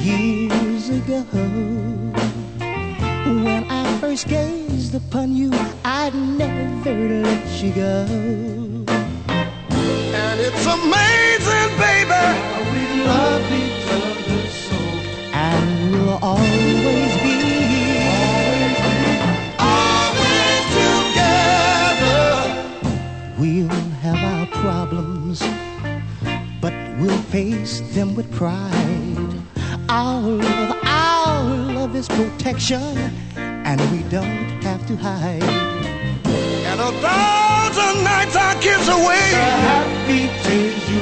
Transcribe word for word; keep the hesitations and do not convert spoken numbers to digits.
Years ago, when I first gazed upon you, I'd never let you go. And it's amazing, baby, how we love each other so, and we'll always be, always together. We'll have our problems, but we'll face them with pride. Our love, our love is protection, and we don't have to hide. And a thousand nights I kiss away the happy tears